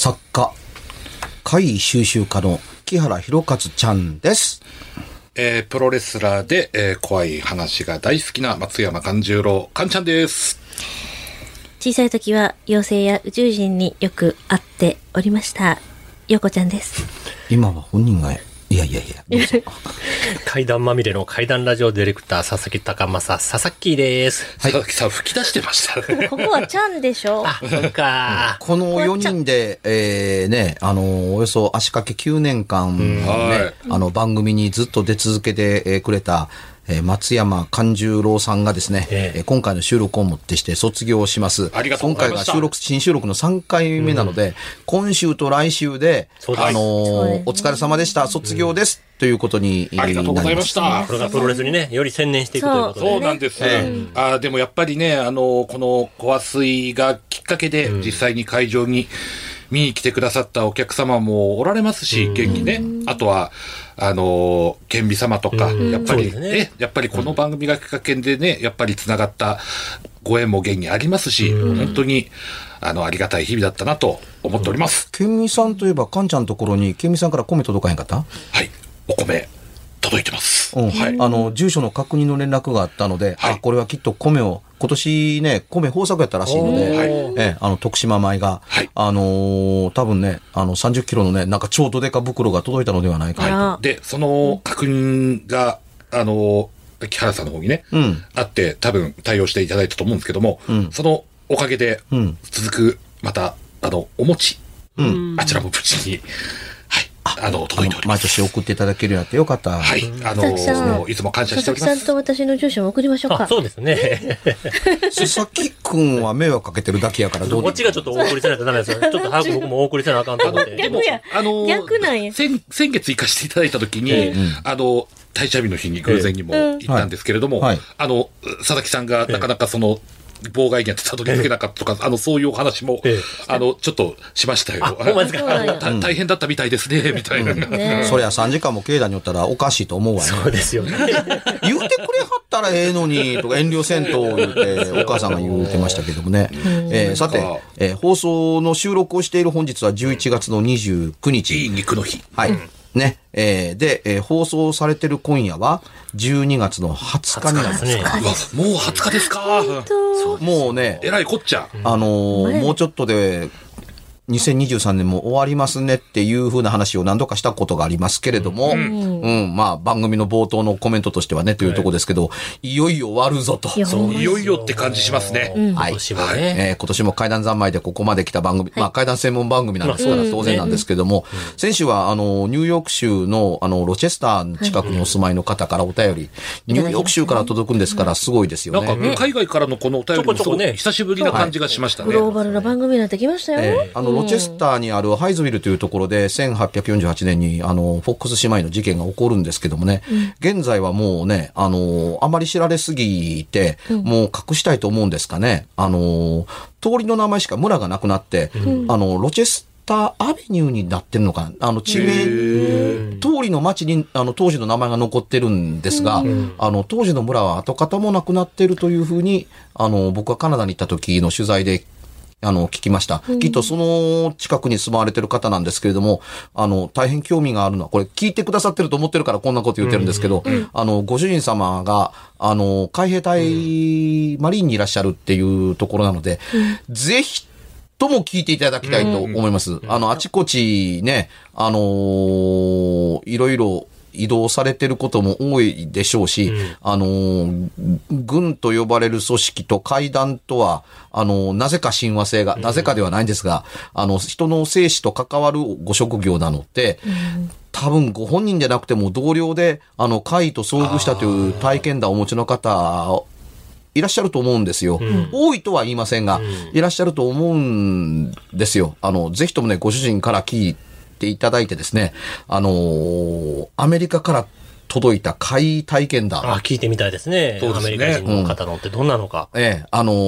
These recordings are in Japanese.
作家、怪異収集家の木原博一ちゃんです。 プロレスラーで、怖い話が大好きな松山勘十郎勘ちゃんです。 小さい時は妖精や宇宙人によく会っておりましたよこちゃんです。 今は本人がいやどうぞ怪談まみれの怪談ラジオディレクター佐々木高正佐々木です。 佐々木さん吹き出してましたね。 ここはちゃんでしょ。 あ、そうか。 この4人で、およそ足掛け9年間、番組にずっと出続けてくれた松山勘十郎さんがですね、今回の収録をもってして卒業します。 ありがとうございました。 今回が新収録の3回目なので、今週と来週で、お疲れ様でした、卒業です、ということになります。 ありがとうございました。 これがプロレスにね、より専念していくということで、ね。 そうなんです。でもやっぱりね、このコアスイがきっかけで、実際に会場に見に来てくださったお客様もおられますし、現にね、あとは、顕微様とか、やっぱりね、やっぱりこの番組がきっかけでね、やっぱり繋がったご縁も現にありますし、本当に、ありがたい日々だったなと思っております。 ケンミさんといえば、カンちゃんのところに、ケンミさんから米届かへんかった？ はい、お米、届いてます。 はい。住所の確認の連絡があったので、これはきっと米を、今年ね、米豊作やったらしいので、徳島米が、多分ね、30キロのね、なんか超ドデカ袋が届いたのではないかなと。 で、その確認が、木原さんの方にね、あって、多分対応していただいたと思うんですけども、そのおかげで、続く、また、お餅、あちらも無事に、届いております。 毎年送っていただけるようになってよかった。 はい。いつも感謝しております。 佐々木さんと私の住所も送りましょうか。 そうですね。 佐々木くんは迷惑かけてるだけやからどうこっちがちょっとお送りせないとダメですよね。ちょっと早く僕もお送りせなあかんと思って。 逆なんや。 先月行かせていただいたときに、退社日の日に偶然にも行ったんですけれども、佐々木さんがなかなか妨害にあってたどり着けなかったとか、そういうお話も、ちょっとしましたよ。大変だったみたいですね、みたいな。 そりゃ3時間も境内におったらおかしいと思うわね。 そうですよね。 言うてくれはったらええのに、とか遠慮せんと言うて、お母さんが言うてましたけどもね。さて、放送の収録をしている本日は11月の29日。 いい肉の日。 はい。ね。で、放送されてる今夜は、12月の20日になります。 もう20日ですか。 もうね、 えらいこっちゃ。 もうちょっとで、2023年も終わりますねっていう風な話を何度かしたことがありますけれども、番組の冒頭のコメントとしてはね、というところですけど、いよいよ終わるぞと。 いよいよって感じしますね。 はい。今年も怪談三昧でここまで来た番組、怪談専門番組なんですから当然なんですけども、先週はニューヨーク州のロチェスターの近くにお住まいの方からお便り、ニューヨーク州から届くんですからすごいですよね。 なんか海外からのこのお便りもすごい久しぶりな感じがしましたね。 グローバルな番組になってきましたよ。 ロチェスターにあるハイズビルというところで1848年にフォックス姉妹の事件が起こるんですけどもね、現在はもうね、あまり知られすぎて、もう隠したいと思うんですかね。通りの名前しか村がなくなって、ロチェスターアベニューになってるのかな。地名、通りの町に当時の名前が残ってるんですが、当時の村は跡形もなくなってるというふうに、僕がカナダに行った時の取材で聞きました。きっとその近くに住まわれてる方なんですけれども、大変興味があるのは、これ聞いてくださってると思ってるからこんなこと言ってるんですけど、ご主人様が、海兵隊マリーンにいらっしゃるっていうところなので、ぜひとも聞いていただきたいと思います。あちこちね、いろいろ、移動されてることも多いでしょうし、軍と呼ばれる組織と怪談とは、なぜか親和性が、なぜかではないんですが、人の生死と関わるご職業なので、多分ご本人でなくても同僚で、怪と遭遇したという体験談をお持ちの方、いらっしゃると思うんですよ。多いとは言いませんが、いらっしゃると思うんですよ。ぜひともね、ご主人から聞いていただいてですね、アメリカから届いた怪体験談。 聞いてみたいですね。アメリカ人の方のってどんなのか。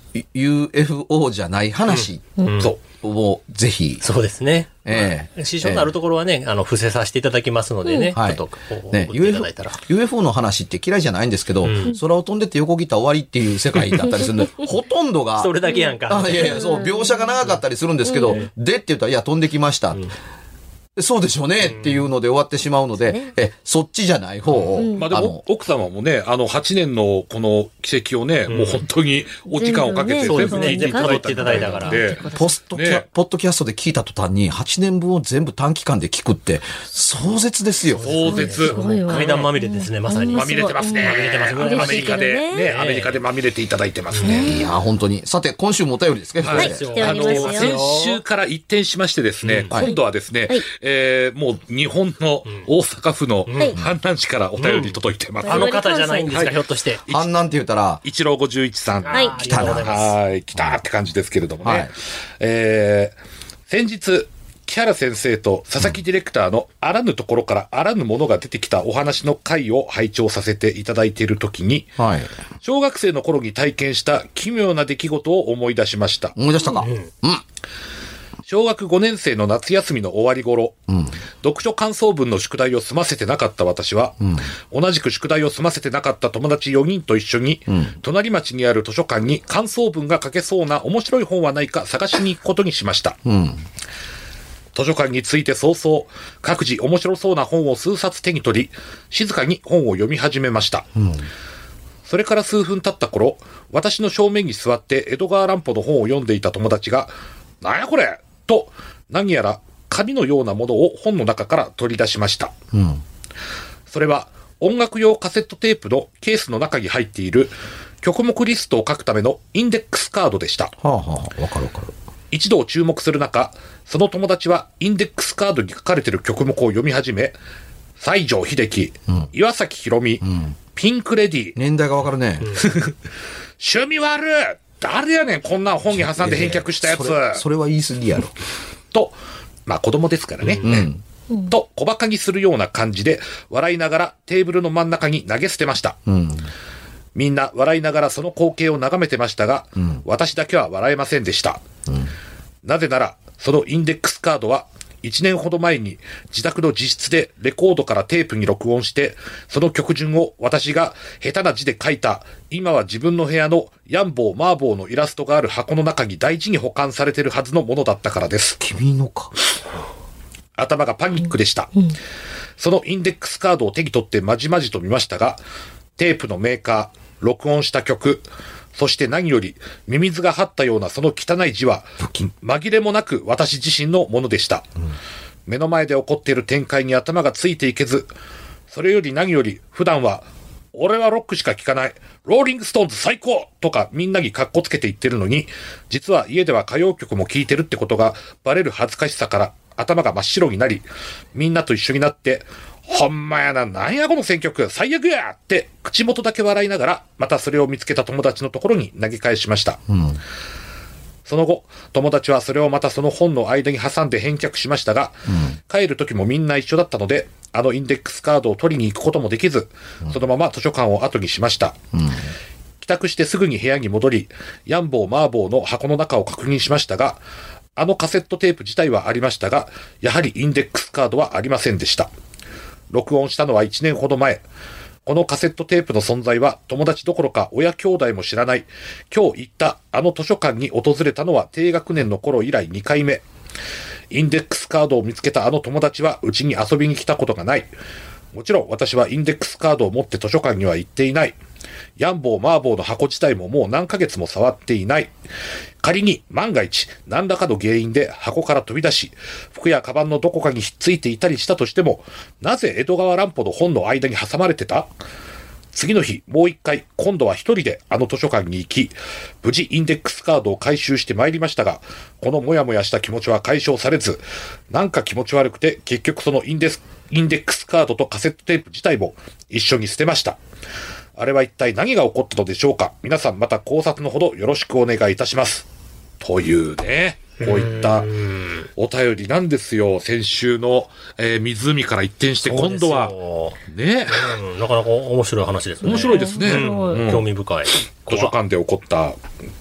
UFO じゃない話をぜひ。 そうですね。支障のあるところはね、伏せさせていただきますのでね、 はい、 ちょっとね、 送っていただいたら。 UFO の話って嫌いじゃないんですけど、空を飛んでって横切ったら終わりっていう世界だったりするんで、ほとんどが。 それだけやんか。 いやいや、そう、描写が長かったりするんですけど、でって言ったら、いや、飛んできました。そうでしょうねっていうので終わってしまうので、そっちじゃない方を。 まあでも、奥様もね、8年のこの奇跡をね、もう本当にお時間をかけて全部聞いていただいたから。 ポッドキャストで聞いた途端に8年分を全部短期間で聞くって、壮絶ですよ。 壮絶。 階段まみれですね、まさに。 まみれてますね。 まみれてますね。 アメリカで、ね、アメリカでまみれていただいてますね。 いや、本当に。さて、今週もお便りですね。 はい。 先週から一転しましてですね、今度はですね、もう日本の大阪府の阪南市からお便り届いてます。 あの方じゃないんですか、ひょっとして。 阪南って言ったら、 一郎51さん。 はい。 来たな。 はい、来たって感じですけれどもね。先日、木原先生と佐々木ディレクターのあらぬところからあらぬものが出てきたお話の回を拝聴させていただいているときに、小学生の頃に体験した奇妙な出来事を思い出しました。 思い出したか。 小学5年生の夏休みの終わり頃、読書感想文の宿題を済ませてなかった私は、同じく宿題を済ませてなかった友達4人と一緒に、隣町にある図書館に感想文が書けそうな面白い本はないか探しに行くことにしました。図書館に着いて早々、各自面白そうな本を数冊手に取り、静かに本を読み始めました。それから数分経った頃、私の正面に座って江戸川乱歩の本を読んでいた友達が、なんやこれと、何やら紙のようなものを本の中から取り出しました。それは音楽用カセットテープのケースの中に入っている曲目リストを書くためのインデックスカードでした。 わかる。 一度注目する中、その友達はインデックスカードに書かれている曲目を読み始め、西城秀樹、岩崎宏美、ピンクレディー。 年代がわかるね。 趣味悪い誰やねんこんな本に挟んで返却したやつ。 それは言い過ぎやろ。 と、まあ子供ですからね。と小馬鹿にするような感じで笑いながらテーブルの真ん中に投げ捨てました。みんな笑いながらその光景を眺めてましたが、私だけは笑えませんでした。なぜなら、そのインデックスカードは1年ほど前に自宅の自室でレコードからテープに録音して、その曲順を私が下手な字で書いた、今は自分の部屋のヤンボーマーボーのイラストがある箱の中に大事に保管されているはずのものだったからです。 君のか。 頭がパニックでした。そのインデックスカードを手に取ってまじまじと見ましたが、テープのメーカー、録音した曲、そして何よりミミズが張ったようなその汚い字は紛れもなく私自身のものでした。目の前で起こっている展開に頭がついていけず、それより何より普段は俺はロックしか聴かない、ローリングストーンズ最高とかみんなにカッコつけて言ってるのに、実は家では歌謡曲も聴いてるってことがバレる恥ずかしさから頭が真っ白になり、みんなと一緒になって、ほんまやな、なんやこの選曲、最悪やって口元だけ笑いながら、またそれを見つけた友達のところに投げ返しました。その後、友達はそれをまたその本の間に挟んで返却しましたが、帰る時もみんな一緒だったので、あのインデックスカードを取りに行くこともできず、そのまま図書館を後にしました。帰宅してすぐに部屋に戻り、ヤンボーマーボーの箱の中を確認しましたが、あのカセットテープ自体はありましたが、やはりインデックスカードはありませんでした。録音したのは1年ほど前。このカセットテープの存在は友達どころか親兄弟も知らない。今日行ったあの図書館に訪れたのは低学年の頃以来2回目。インデックスカードを見つけたあの友達はうちに遊びに来たことがない。もちろん私はインデックスカードを持って図書館には行っていない。ヤンボーマーボーの箱自体ももう何ヶ月も触っていない。仮に万が一何らかの原因で箱から飛び出し、服やカバンのどこかにひっついていたりしたとしても、なぜ江戸川乱歩の本の間に挟まれてた？次の日、もう一回、今度は一人であの図書館に行き、無事インデックスカードを回収してまいりましたが、このモヤモヤした気持ちは解消されず、なんか気持ち悪くて、結局そのインデックスカードとカセットテープ自体も一緒に捨てました。あれは一体何が起こったのでしょうか。皆さんまた考察のほどよろしくお願いいたします。というね、こういったお便りなんですよ。先週の、湖から一転して今度はね、 なかなか面白い話ですね。 面白いですね。 興味深い。 図書館で起こった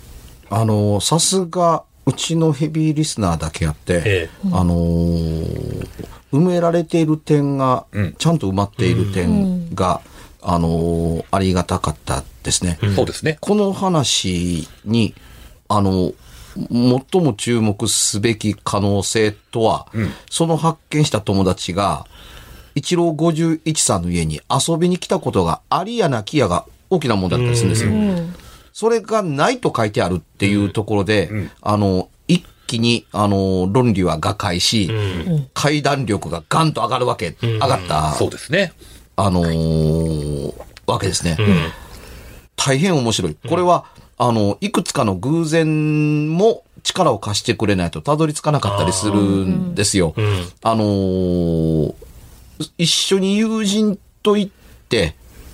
さすが、うちのヘビーリスナーだけあって、埋められている点が、ちゃんと埋まっている点が、ありがたかったですね。 そうですね。 この話に、最も注目すべき可能性とは、その発見した友達が、一郎51さんの家に遊びに来たことがありやなきやが大きな問題だったりするんですよ。それがないと書いてあるっていうところで、一気に、論理は瓦解し、階段力がガンと上がるわけ、上がった。 そうですね。 わけですね。大変面白い。これは、いくつかの偶然も力を貸してくれないとたどり着かなかったりするんですよ。一緒に友人と行って、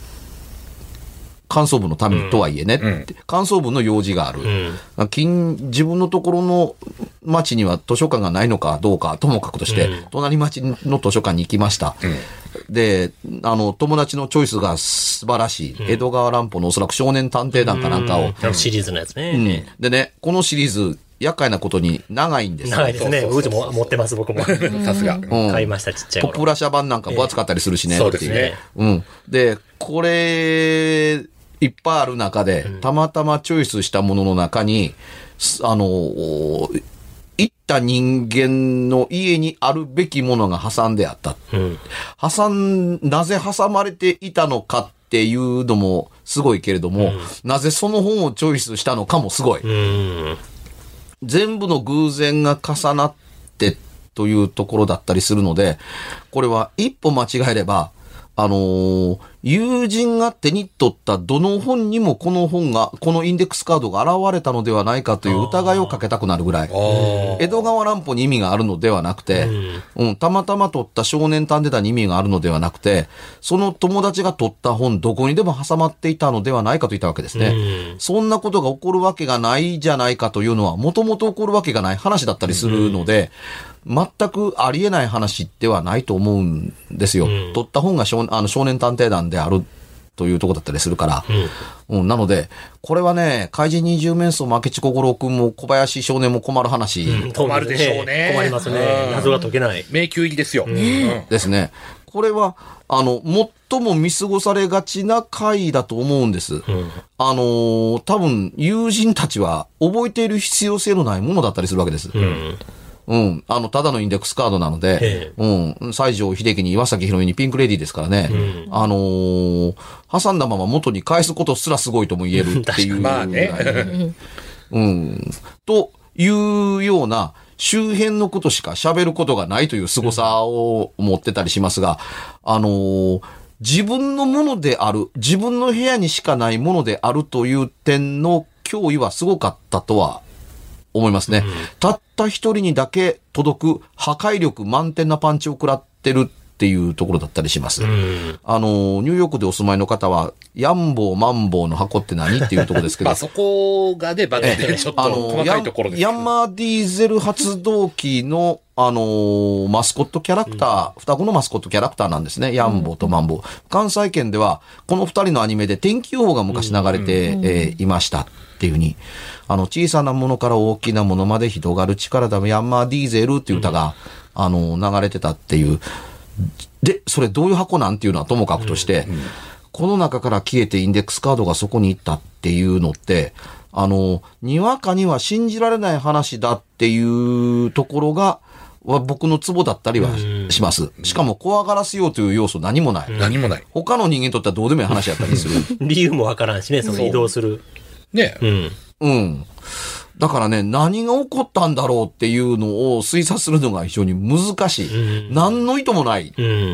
感想文のためにとはいえね、感想文の用事がある。自分のところの町には図書館がないのかどうかともかくとして、隣町の図書館に行きました。で、友達のチョイスが素晴らしい。江戸川乱歩のおそらく少年探偵団かなんかを。 シリーズのやつね。 でね、このシリーズ、厄介なことに長いんですよ。 長いですね。うちも持ってます、僕も。 さすが。 買いました、ちっちゃい頃。 ポプラ社版なんか分厚かったりするしね。 そうですね。 で、これ、いっぱいある中で、たまたまチョイスしたものの中に、行った人間の家にあるべきものが挟んであった。なぜ挟まれていたのかっていうのもすごいけれども、なぜその本をチョイスしたのかもすごい。全部の偶然が重なってというところだったりするので、これは一歩間違えれば、友人が手に取ったどの本にもこのインデックスカードが現れたのではないかという疑いをかけたくなるぐらい、江戸川乱歩に意味があるのではなくて、たまたま取った少年探偵団に意味があるのではなくて、その友達が取った本どこにでも挟まっていたのではないかといったわけですね。そんなことが起こるわけがないじゃないかというのは、もともと起こるわけがない話だったりするので、全くありえない話ではないと思うんですよ。取った本が少年探偵団であるというところだったりするから。なので、これはね、怪人二十面相も明智小五郎君も小林少年も困る話。 困るでしょうね。 困りますね。謎が解けない。 迷宮入りですよ。 ですね。これは、最も見過ごされがちな回だと思うんです。多分、友人たちは覚えている必要性のないものだったりするわけです。ただのインデックスカードなので、西城秀樹に岩崎宏美にピンクレディーですからね、挟んだまま元に返すことすらすごいとも言えるっていう。 まあね。 というような、周辺のことしか喋ることがないという凄さを持ってたりしますが、自分のものである、自分の部屋にしかないものであるという点の脅威はすごかったとは思いますね。たった一人にだけ届く破壊力満点なパンチを食らってるっていうところだったりします。ニューヨークでお住まいの方は、ヤンボーマンボウの箱って何っていうところですけど。 そこがね、バズでちょっと細かいところですけど。 ヤンマーディーゼル発動機の、マスコットキャラクター、双子のマスコットキャラクターなんですね。ヤンボーとマンボウ。関西圏では、この二人のアニメで天気予報が昔流れて、いましたっていうふうに。小さなものから大きなものまで広がる力だ、ヤンマーディーゼルっていう歌が、流れてたっていう。で、それどういう箱なんていうのはともかくとして、この中から消えてインデックスカードがそこに行ったっていうのって、にわかには信じられない話だっていうところが、僕のツボだったりはします。しかも怖がらせようという要素何もない。 何もない。 他の人間にとってはどうでもいい話やったりする。 理由もわからんしね、その移動する。 ね。 だからね、何が起こったんだろうっていうのを推察するのが非常に難しい。何の意図もない。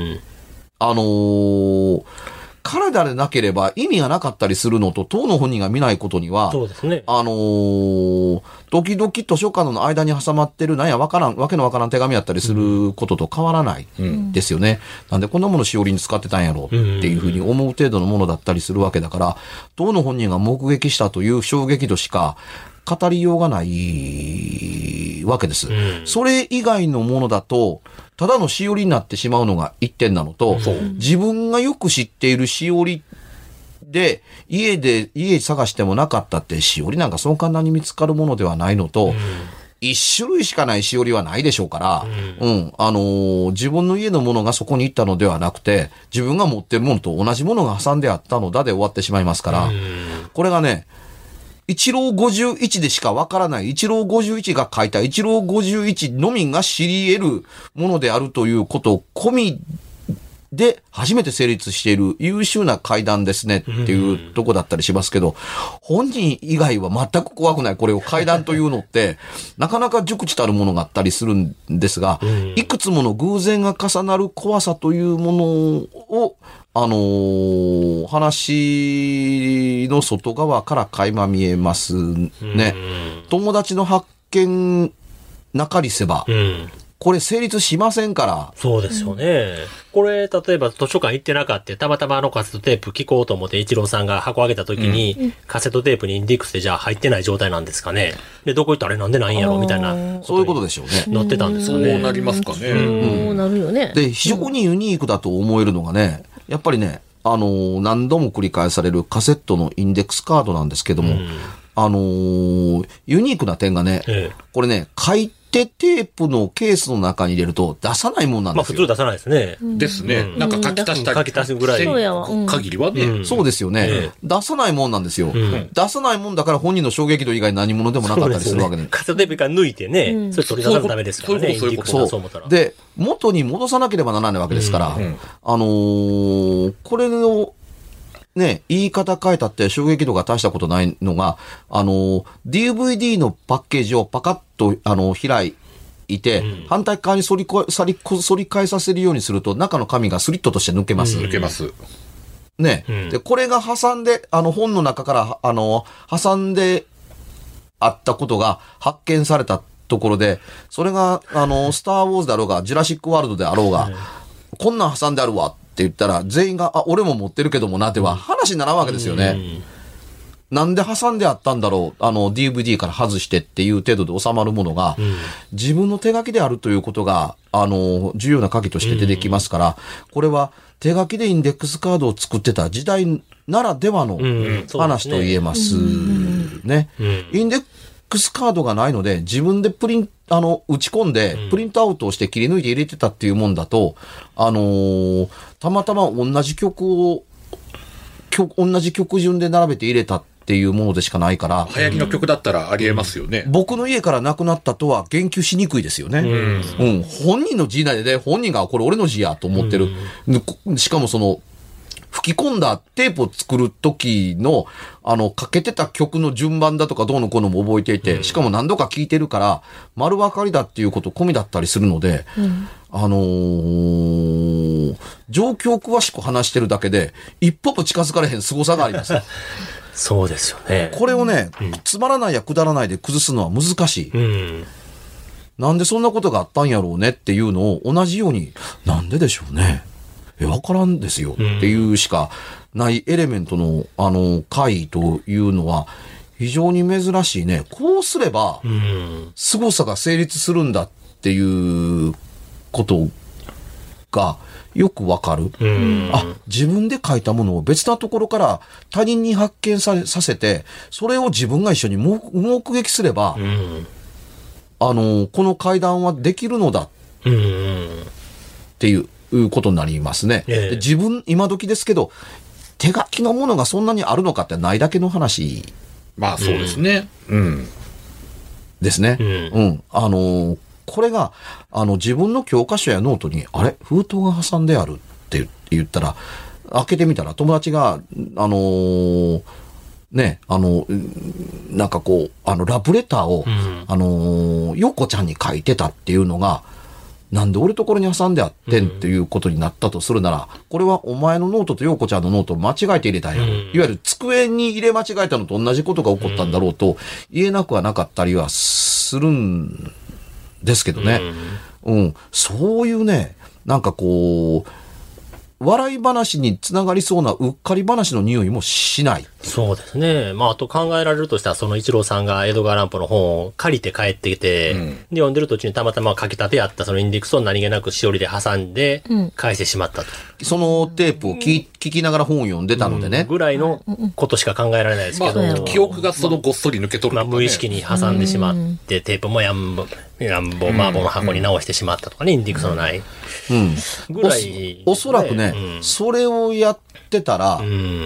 体でなければ意味がなかったりするのと、当の本人が見ないことには、 そうですね。 時々図書館の間に挟まってるわけのわからん手紙やったりすることと変わらないですよね。なんでこんなものしおりに使ってたんやろっていうふうに思う程度のものだったりするわけだから、当の本人が目撃したという衝撃度しか語りようがないわけです。それ以外のものだと、ただのしおりになってしまうのが一点なのと、自分がよく知っているしおりで家探してもなかったって、しおりなんかそう簡単に見つかるものではないのと、一種類しかないしおりはないでしょうから、自分の家のものがそこに行ったのではなくて、自分が持ってるものと同じものが挟んであったのだで終わってしまいますから、これがね、一郎51でしかわからない、一郎51が書いた一郎51のみが知り得るものであるということ込みで初めて成立している優秀な怪談ですねっていうとこだったりしますけど、本人以外は全く怖くないこれを怪談というのってなかなか熟知たるものがあったりするんですが、いくつもの偶然が重なる怖さというものを話の外側から垣間見えますね。友達の発見なかりせば、これ成立しませんから。 そうですよね。これ、例えば図書館行ってなかった、たまたまカセットテープ聞こうと思って一郎さんが箱開けた時に、カセットテープにインデックスでじゃあ入ってない状態なんですかね。で、どこ行ったらあれなんでないんやろみたいな。 そういうことでしょうね。 載ってたんですかね。 そうなりますかね。 そうなるよね。 で、非常にユニークだと思えるのがね、やっぱりね、何度も繰り返されるカセットのインデックスカードなんですけども、ユニークな点がね、これね、書いてテープのケースの中に入れると出さないもんなんですよ。 普通出さないですね。 ですね。なんか書き足したり。 書き足すぐらい。 限りはね。 そうですよね。出さないもんなんですよ。出さないもんだから本人の衝撃度以外何者でもなかったりするわけで。 カセットテープから抜いてね、それ取り出さないとダメですからね。 そう。で、元に戻さなければならないわけですから、これの、ね、言い方変えたって衝撃度が大したことないのが、DVD のパッケージをパカッと、開いて、反対側に反り返させるようにすると、中の紙がスリットとして抜けます。 抜けます。 ね。で、これが挟んで、本の中から、挟んであったことが発見されたところで、それが、スターウォーズであろうが、ジュラシックワールドであろうが、こんなん挟んであるわって言ったら、全員が、俺も持ってるけどもなっては話にならんわけですよね。なんで挟んであったんだろう、DVD から外してっていう程度で収まるものが、自分の手書きであるということが、重要な鍵として出てきますから、これは手書きでインデックスカードを作ってた時代ならではの話と言えますね。インデックスカードがないので、自分で打ち込んで、プリントアウトをして切り抜いて入れてたっていうもんだと、たまたま同じ曲順で並べて入れたっていうものでしかないから。 流行りの曲だったらありえますよね。 僕の家からなくなったとは言及しにくいですよね。本人の字内で、本人がこれ俺の字やと思ってる。しかも吹き込んだテープを作る時の、かけてた曲の順番だとかどうのこうのも覚えていて、しかも何度か聴いてるから、丸分かりだっていうこと込みだったりするので、状況を詳しく話してるだけで、一歩も近づかれへん凄さがあります。 そうですよね。 これをね、つまらないやくだらないで崩すのは難しい。なんでそんなことがあったんやろうねっていうのを同じように、なんででしょうね。わからんですよっていうしかないエレメントの回というのは非常に珍しいね。こうすれば凄さが成立するんだっていうことがよくわかる。自分で書いたものを別なところから他人に発見させて、それを自分が一緒に目撃すれば、この怪談はできるのだっていうことになりますね。自分、今時ですけど、手書きのものがそんなにあるのかってないだけの話。 まあそうですね。 ですね。これが、自分の教科書やノートに、あれ封筒が挟んであるって言ったら、開けてみたら友達が、なんかこう、ラブレターを、陽子ちゃんに書いてたっていうのが、なんで俺ところに挟んであってんっていうことになったとするなら、これはお前のノートと陽子ちゃんのノートを間違えて入れたんやろ。いわゆる机に入れ間違えたのと同じことが起こったんだろうと言えなくはなかったりはするんですけどね。そういうね、なんかこう、 笑い話につながりそうなうっかり話の匂いもしない。 そうですね。まあ、あと考えられるとしたら、その一郎さんが江戸川乱歩の本を借りて帰ってきて、で、読んでる途中にたまたま書き立てやったそのインデックスを何気なくしおりで挟んで、返してしまったと。 そのテープを聞きながら本を読んでたのでね。 ぐらいのことしか考えられないですけど。 まあ、記憶がそのごっそり抜け取るとか、ね。 まあ、無意識に挟んでしまって、テープも麻婆の箱に直してしまったとかね、インデックスのない。ぐらい、 おそらくね、それをやってたら、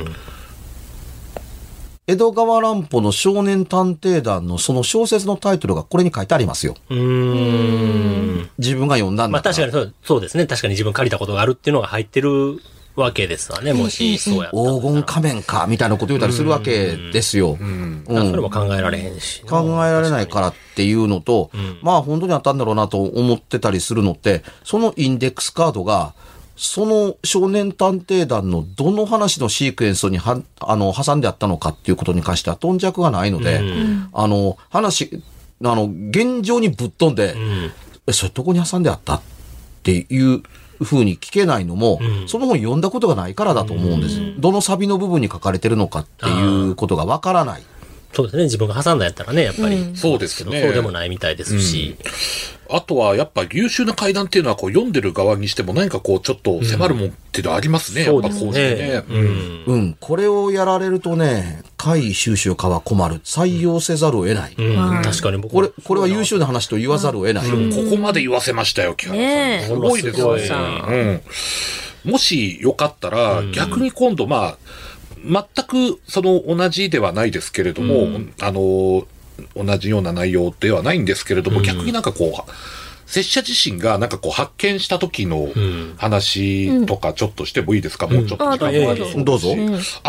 江戸川乱歩の少年探偵団のその小説のタイトルがこれに書いてありますよ。自分が読んだんだから。 まあ確かにそうですね。確かに自分借りたことがあるっていうのが入ってるわけですわね。もしそうやったら。 黄金仮面かみたいなこと言ったりするわけですよ。 それも考えられへんし。 考えられないからっていうのと、まあ本当にあったんだろうなと思ってたりするのって、そのインデックスカードが、その少年探偵団のどの話のシークエンスに挟んであったのかっていうことに関しては頓着がないので、現状にぶっ飛んで、それどこに挟んであったっていう風に聞けないのも、その本読んだことがないからだと思うんです。どのサビの部分に書かれてるのかっていうことがわからない。 そうですね。自分が挟んだやったらね、やっぱり。 そうですね。 そうでもないみたいですし。 あとは、やっぱ優秀な怪談っていうのは、こう読んでる側にしても何かこう、ちょっと迫るもんっていうのはありますね。やっぱこうしてね。 これをやられるとね、怪異収集家は困る。採用せざるを得ない。 確かに僕これは優秀な話と言わざるを得ない。 ここまで言わせましたよ、木原さん。すごいですね。もしよかったら、逆に今度、まあ、全くその同じではないですけれども、同じような内容ではないんですけれども、逆になんかこう、拙者自身がなんかこう発見した時の話とかちょっとしてもいいですか、もうちょっと時間もありそう。 どうぞ。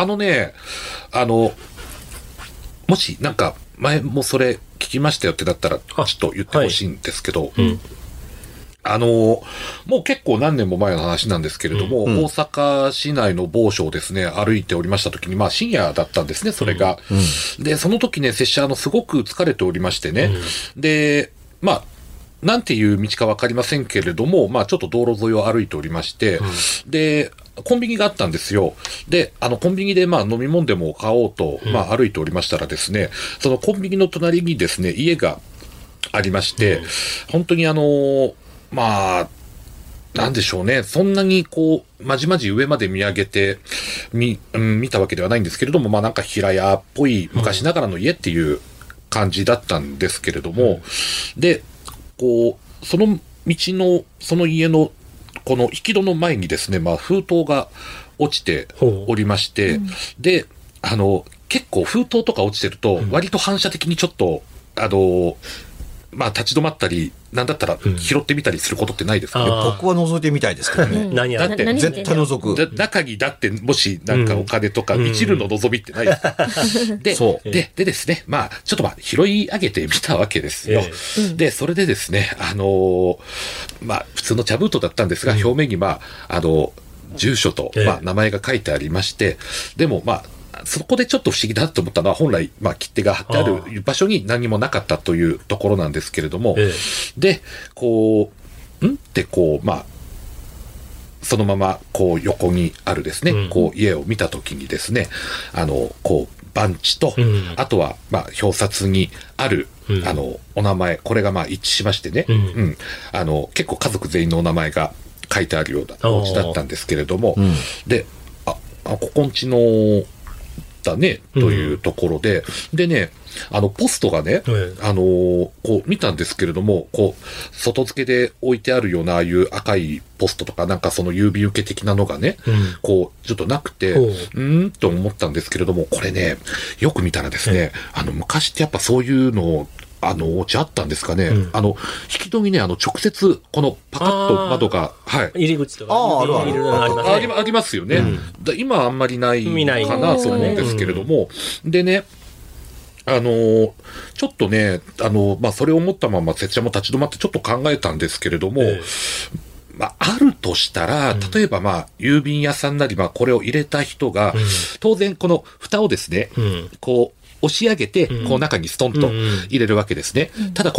もしなんか前もそれ聞きましたよってだったらちょっと言ってほしいんですけど、もう結構何年も前の話なんですけれども、大阪市内の某所をですね、歩いておりましたときに、まあ深夜だったんですね、それが。で、その時ね、拙者すごく疲れておりましてね、で、まあ、なんていう道かわかりませんけれども、まあちょっと道路沿いを歩いておりまして、で、コンビニがあったんですよ。で、コンビニでまあ飲み物でも買おうと、まあ歩いておりましたらですね、そのコンビニの隣にですね、家がありまして、本当にまあ、なんでしょうね。そんなにこう、まじまじ上まで見上げて、見たわけではないんですけれども、まあなんか平屋っぽい昔ながらの家っていう感じだったんですけれども、で、こう、その道の、その家の、この引き戸の前にですね、まあ封筒が落ちておりまして、で、結構封筒とか落ちてると、割と反射的にちょっと、まあ立ち止まったり、なんだったら拾ってみたりすることってないですかね。 僕は覗いてみたいですけどね。 何やだって絶対覗く。 中にだってもしなんかお金とか一縷の望みってないですか。でですね、まあちょっと拾い上げてみたわけですよ。で、それでですね、まあ普通の茶封筒だったんですが、表面にまあ、住所と、まあ名前が書いてありまして、でもまあ、そこでちょっと不思議だと思ったのは、本来、まあ、切手が貼ってある場所に何もなかったというところなんですけれども、で、こう、ってこう、まあ、そのまま、こう、横にあるですね、こう、家を見たときにですね、こう、番地と、あとは、まあ、表札にある、お名前、これがまあ、一致しましてね、結構家族全員のお名前が書いてあるようなお家だったんですけれども、で、ここんちの、だね、というところで、でね、ポストがね、こう見たんですけれども、こう、外付けで置いてあるような、ああいう赤いポストとか、なんかその郵便受け的なのがね、こう、ちょっとなくて、と思ったんですけれども、これね、よく見たらですね、昔ってやっぱそういうの、お家あったんですかね。引き戸にね、直接、このパカッと窓が、はい。 入り口とか。 ありますよね。今あんまりないかなと思うんですけれども。でね、ちょっとね、まあ、それを思ったまま、拙者も立ち止まってちょっと考えたんですけれども、まあ、あるとしたら、例えばまあ、郵便屋さんなり、まあ、これを入れた人が、当然この蓋をですね、こう、押し上げて、こう中にストンと入れるわけですね。ただこう、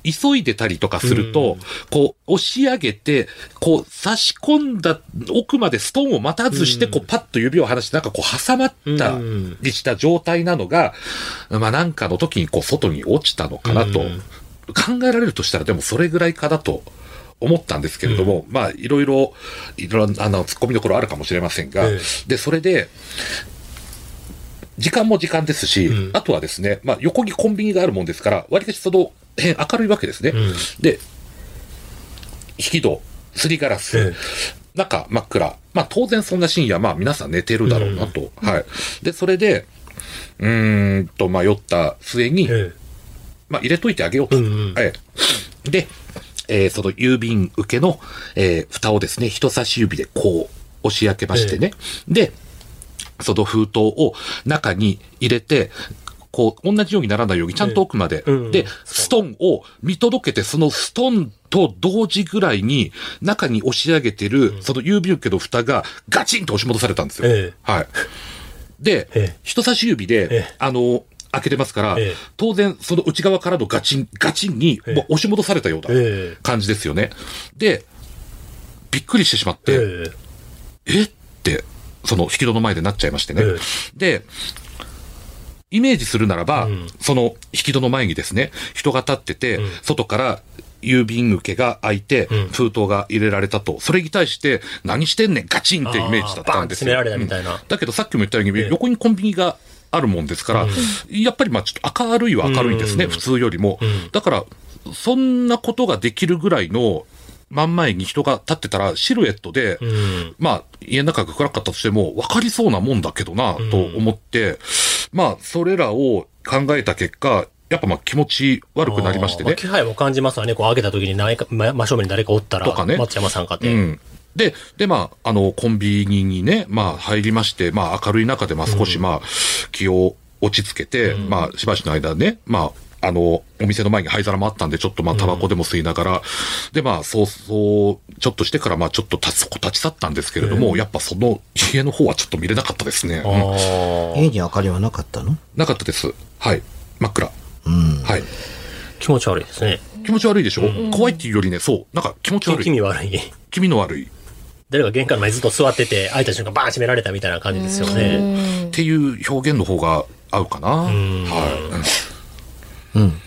急いでたりとかすると、こう、押し上げて、こう、差し込んだ奥までストーンを待たずして、こう、パッと指を離して、なんかこう、挟まったりした状態なのが、まあ、なんかの時にこう、外に落ちたのかなと、考えられるとしたら、でもそれぐらいかなと思ったんですけれども、まあ、いろいろ、突っ込みどころあるかもしれませんが、で、それで、時間も時間ですし、あとはですね、まあ、横にコンビニがあるもんですから、割かしその辺明るいわけですね。で、引き戸、すりガラス、中真っ暗。まあ、当然そんな深夜、まあ、皆さん寝てるだろうなと。はい。で、それで、迷った末に、まあ、入れといてあげようと。で、その郵便受けの、蓋をですね、人差し指でこう押し開けましてね。で、その封筒を中に入れて、こう、同じようにならないようにちゃんと奥まで。で、ストンを見届けて、そのストンと同時ぐらいに、中に押し上げてる、その郵便受けの蓋がガチンと押し戻されたんですよ。はい。で、人差し指で、開けてますから、当然その内側からのガチンにもう押し戻されたような感じですよね。で、びっくりしてしまって、って、その引き戸の前でなっちゃいましてね。で、イメージするならば、その引き戸の前にですね、人が立ってて、外から郵便受けが開いて、封筒が入れられたと。それに対して、何してんねん、ガチンってイメージだったんですよ。 バーンって詰められたみたいな。 だけどさっきも言ったように、横にコンビニがあるもんですから、やっぱりまあちょっと明るいは明るいんですね、普通よりも。だから、そんなことができるぐらいの、真ん前に人が立ってたら、シルエットで、まあ、家の中が暗かったとしても、分かりそうなもんだけどな、と思って、まあ、それらを考えた結果、やっぱまあ気持ち悪くなりましてね。 気配も感じますわね。こう開けた時に真正面に誰かおったら、とかね、松山さんかって。 で、まあ、コンビニにね、まあ、入りまして、まあ、明るい中で、まあ、少し、まあ、気を落ち着けて、まあ、しばしの間ね、まあ、お店の前に灰皿もあったんで、ちょっとまあ、タバコでも吸いながら、で、まあ、ちょっとしてから、まあ、ちょっと立ち去ったんですけれども、やっぱその家の方はちょっと見れなかったですね。 家に明かりはなかったの？ なかったです。はい。真っ暗。はい。 気持ち悪いですね。 気持ち悪いでしょ？怖いっていうよりね、そう、なんか気持ち悪い。 気味悪い。 気味の悪い。 誰か玄関の前ずっと座ってて、開いた瞬間バーン閉められたみたいな感じですよね。 っていう表現の方が合うかな。はい。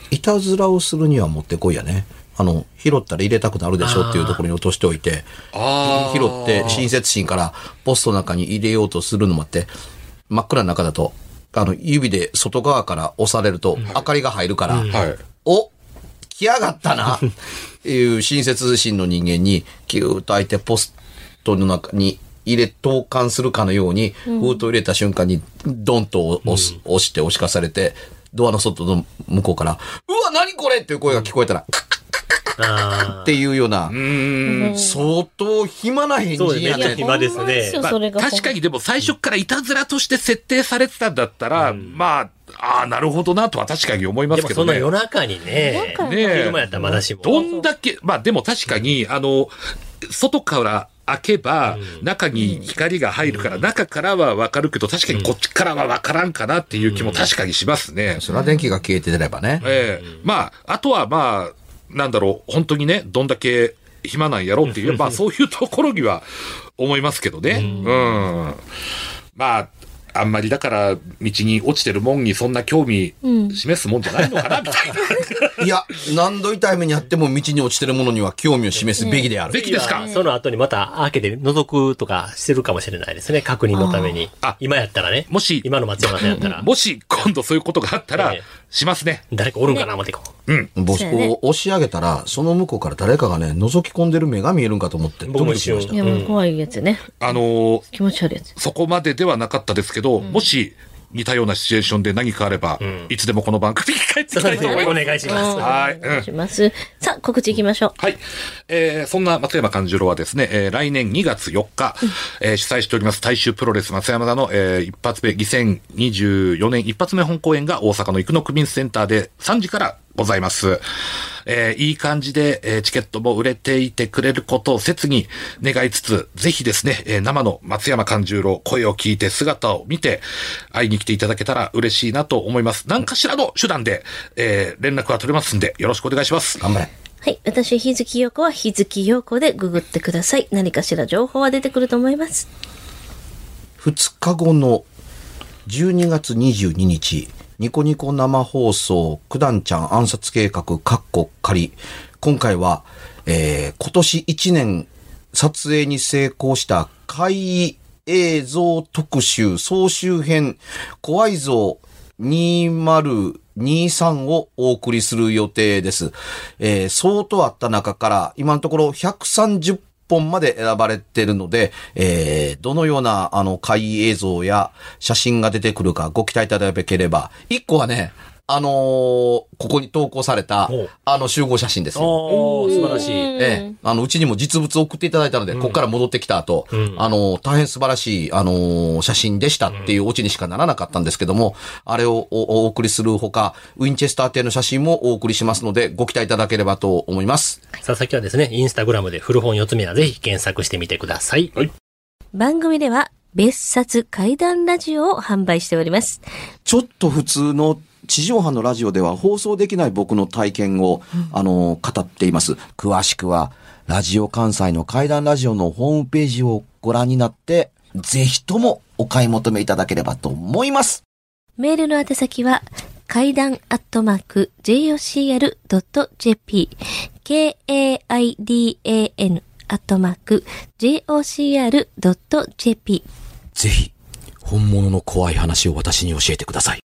いたずらをするにはもってこいやね。拾ったら入れたくなるでしょっていうところに落としておいて、拾って親切心からポストの中に入れようとするのもあって、真っ暗な中だと、指で外側から押されると明かりが入るから、来やがったなっていう親切心の人間にキューッと開いてポストの中に投函するかのように、封筒入れた瞬間にドンと押して押しかされて、ドアの外の向こうから、うわ、何これっていう声が聞こえたら、っていうような、相当暇な返事やね。 暇ですね。 確かにでも最初からいたずらとして設定されてたんだったら、まあ、なるほどなとは確かに思いますけどね。 でもその夜中にね、昼間やったらまだしも。 どんだけ、まあでも確かに、外から開けば、中に光が入るから、中からはわかるけど、確かにこっちからはわからんかなっていう気も確かにしますね。 それは電気が消えてればね。 まあ、あとはまあ、なんだろう、本当にね、どんだけ暇なんやろうっていう、まあそういうところには思いますけどね。まあ、あんまりだから道に落ちてるもんにそんな興味示すもんじゃないのかなみたいな。いや、何度痛い目にあっても道に落ちてるものには興味を示すべきである。 べきですか？ その後にまた開けて覗くとかしてるかもしれないですね。確認のために。今やったらね。 もし、 今の松山さんやったら。 もし今度そういうことがあったら、しますね。 誰かおるんかな思ってこう。 僕を押し上げたら、その向こうから誰かがね、覗き込んでる目が見えるんかと思って、 僕も一緒。 いや、もう怖いやつね。気持ち悪いやつ。 そこまでではなかったですけど、もし、似たようなシチュエーションで何かあれば、いつでもこの番組に帰ってきたいと思います。 お願いします。 はい。 お願いします。さあ、告知いきましょう。 はい。そんな松山勘十郎はですね、来年2月4日、主催しております大衆プロレス松山田の、一発目、2024年一発目本公演が大阪の生野区民センターで3時からございます。いい感じで、チケットも売れていてくれることを切に願いつつ、ぜひですね、生の松山勘十郎、声を聞いて姿を見て、会いに来ていただけたら嬉しいなと思います。何かしらの手段で、連絡は取れますんで、よろしくお願いします。 頑張れ。 はい。私、日月陽子は日月陽子でググってください。何かしら情報は出てくると思います。 2日後の12月22日、ニコニコ生放送、九段ちゃん暗殺計画、仮。今回は、今年1年撮影に成功した怪異映像特集総集編、怖いぞ2023をお送りする予定です。相当あった中から、今のところ130本まで選ばれているので、どのような怪異映像や写真が出てくるかご期待いただければ。一個はね、ここに投稿された、集合写真ですよ。 おー、素晴らしい。 うちにも実物を送っていただいたので、ここから戻ってきた後、大変素晴らしい、写真でしたっていうオチにしかならなかったんですけども、あれをお送りするほか、ウィンチェスター邸の写真もお送りしますので、ご期待いただければと思います。 佐々木はですね、インスタグラムで古本四つ目はぜひ検索してみてください。はい。 番組では、別冊怪談ラジオを販売しております。 ちょっと普通の地上波のラジオでは放送できない僕の体験を、語っています。詳しくは、ラジオ関西の怪談ラジオのホームページをご覧になって、ぜひともお買い求めいただければと思います。 メールの宛先は、怪談@jocr.jp、KAIDAN @jocr.jp。 ぜひ、本物の怖い話を私に教えてください。